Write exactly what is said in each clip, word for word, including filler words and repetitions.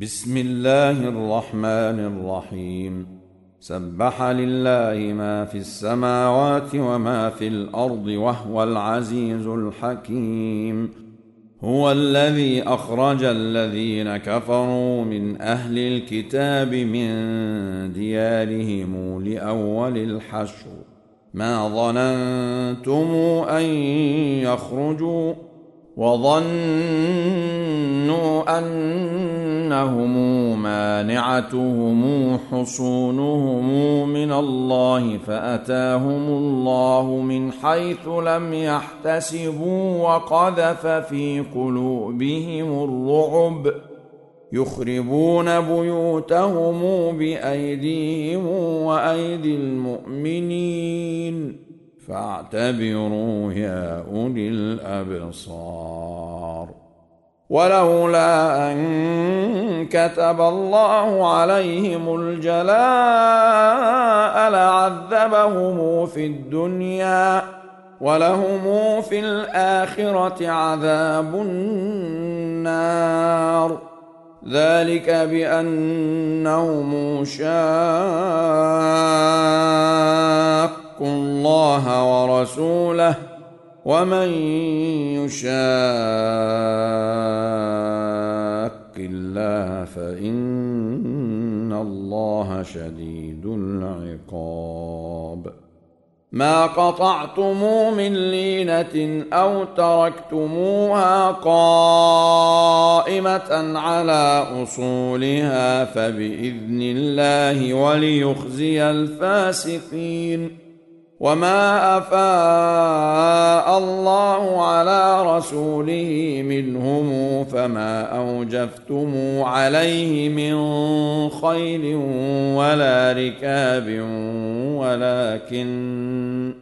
بسم الله الرحمن الرحيم. سبح لله ما في السماوات وما في الأرض وهو العزيز الحكيم. هو الذي أخرج الذين كفروا من أهل الكتاب من ديارهم لأول الحشر ما ظننتم أن يخرجوا وظنوا أنهم مانعتهم حصونهم من الله فأتاهم الله من حيث لم يحتسبوا وقذف في قلوبهم الرعب يخربون بيوتهم بأيديهم وأيدي المؤمنين فاعتبروا يا أولي الأبصار. ولولا أن كتب الله عليهم الجلاء لعذبهم في الدنيا ولهم في الآخرة عذاب النار. ذلك بأنهم شاقوا الله ورسوله ومن يشاق الله فإن الله شديد العقاب. ما قطعتم من لينة أو تركتموها قائمة على أصولها فبإذن الله وليخزي الفاسقين. وما أفاء الله على رسوله منهم فما أوجفتم عليه من خيل ولا ركاب ولكن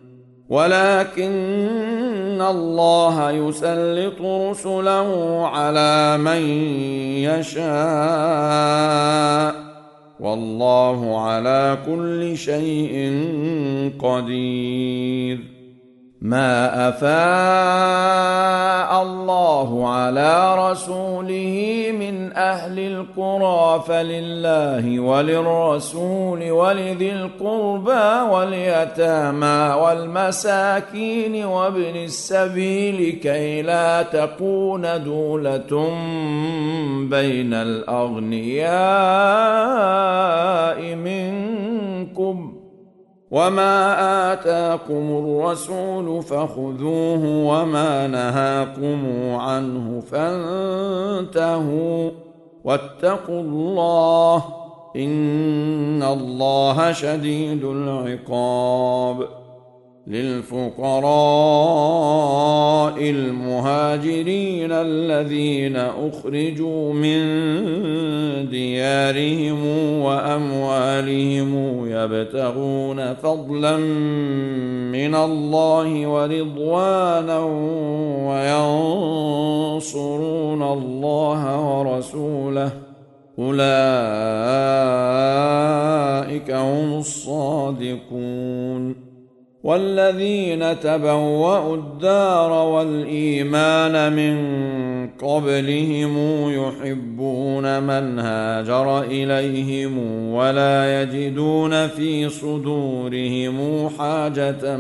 ولكن الله يسلط رسله على من يشاء والله على كل شيء قدير. ما أفاء الله على رسوله من أهل القرى فلله وللرسول ولذي القربى واليتامى والمساكين وابن السبيل كي لا تكون دولة بين الأغنياء منكم. وما آتاكم الرسول فخذوه وما نهاكم عنه فانتهوا واتقوا الله إن الله شديد العقاب. للفقراء المهاجرين الذين أخرجوا من ديارهم وأموالهم يبتغون فضلا من الله ورضوانا وينصرون الله ورسوله أولئك هم الصادقون. والذين تبوأوا الدار والإيمان من قبلهم يحبون من هاجر إليهم ولا يجدون في صدورهم حاجة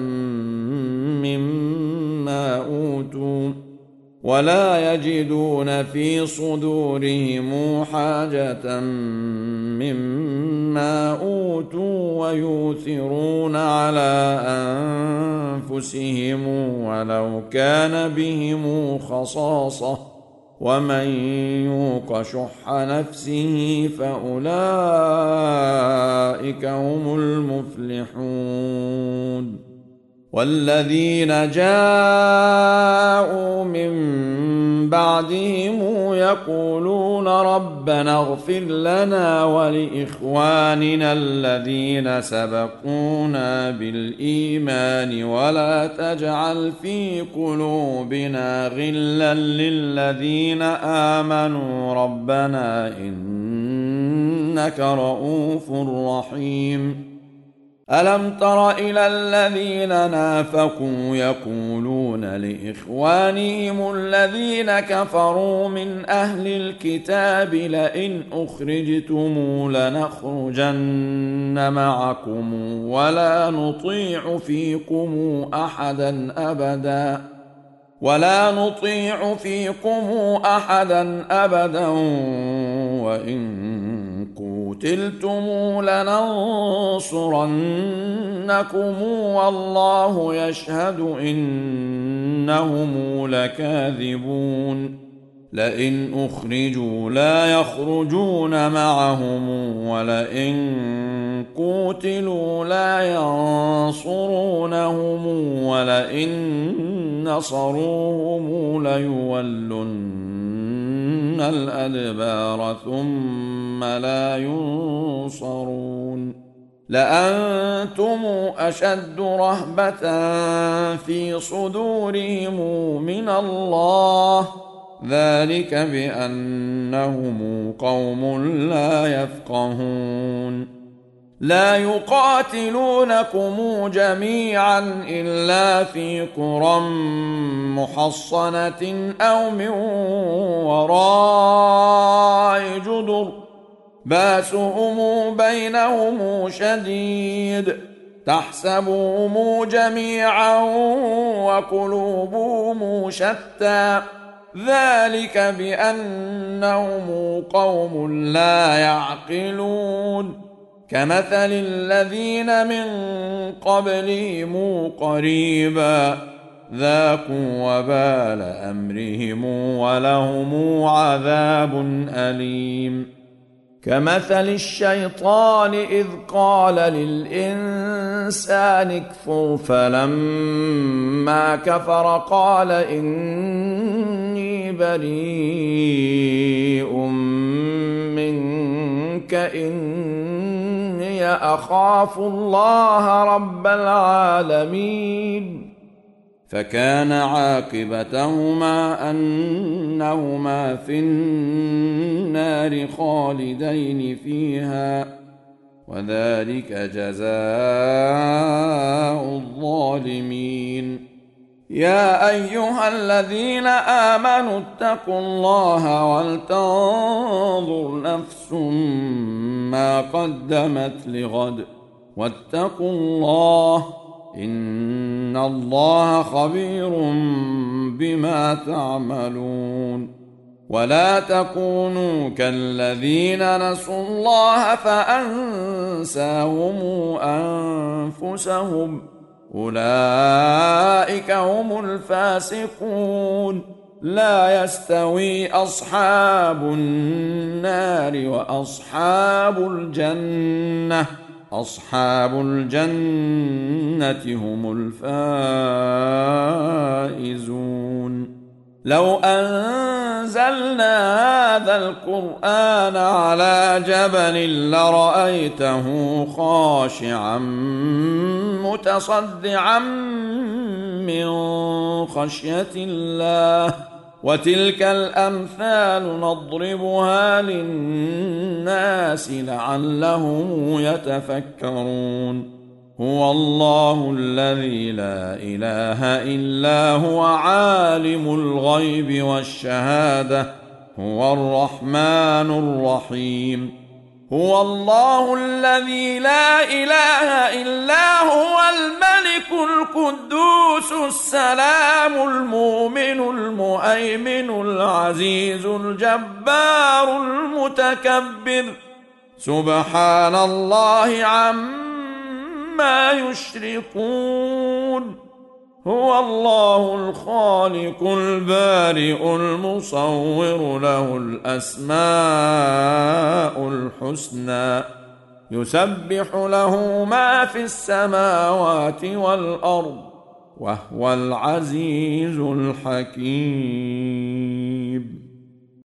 مما أوتوا ولا يجدون في صدورهم حاجة مما أوتوا ويؤثرون على أنفسهم ولو كان بهم خصاصة ومن يوق شح نفسه فأولئك هم المفلحون. والذين جاءوا من بعدهم يقولون ربنا اغفر لنا ولإخواننا الذين سبقونا بالإيمان ولا تجعل في قلوبنا غلا للذين آمنوا ربنا إنك رؤوف رحيم. ألم تر إلى الذين نافقوا يقولون لإخوانهم الذين كفروا من أهل الكتاب لئن أخرجتم لنخرجن معكم ولا نطيع فيكم أحدا أبدا ولا نطيع فيكم أحدا أبدا وإن قتلتم لننصرنكم والله يشهد إنهم لكاذبون لئن أخرجوا لا يخرجون معهم ولئن قتلوا لا ينصرونهم ولئن نصروهم ليولن الأدبار ثم لا ينصرون لأنتم أشد رهبة في صدورهم من الله ذلك بأنهم قوم لا يفقهون لا يقاتلونكم جميعا إلا في قرى محصنة أو من وراء جدر باسهم بينهم شديد تحسبهم جميعا وقلوبهم شتى ذلك بأنهم قوم لا يعقلون كمثل الذين من قبلهم قريبا ذاقوا وبال أمرهم ولهم عذاب أليم كمثل الشيطان إذ قال للإنسان اكفر فلما كفر قال إني بريء منك إني أخاف الله رب العالمين فكان عاقبتهما أنهما في النار خالدين فيها وذلك جزاء الظالمين يا أيها الذين آمنوا اتقوا الله ولتنظر نفس ما قدمت لغد واتقوا الله إن الله خبير بما تعملون ولا تكونوا كالذين نسوا الله فأنساهم أنفسهم أولئك هم الفاسقون لا يستوي أصحاب النار وأصحاب الجنة أصحاب الجنة هم الفائزون لو أنزلنا هذا القرآن على جبل لرأيته خاشعا متصدعا من خشية الله وتلك الأمثال نضربها للناس لعلهم يتفكرون هو الله الذي لا إله إلا هو عالم الغيب والشهادة هو الرحمن الرحيم هو الله الذي لا إله إلا هو الملك القدوس السلام المؤمن المهيمن العزيز الجبار المتكبر سبحان الله عما يشركون هو الله الخالق البارئ المصور له الأسماء الحسنى يسبح له ما في السماوات والأرض وهو العزيز الحكيم.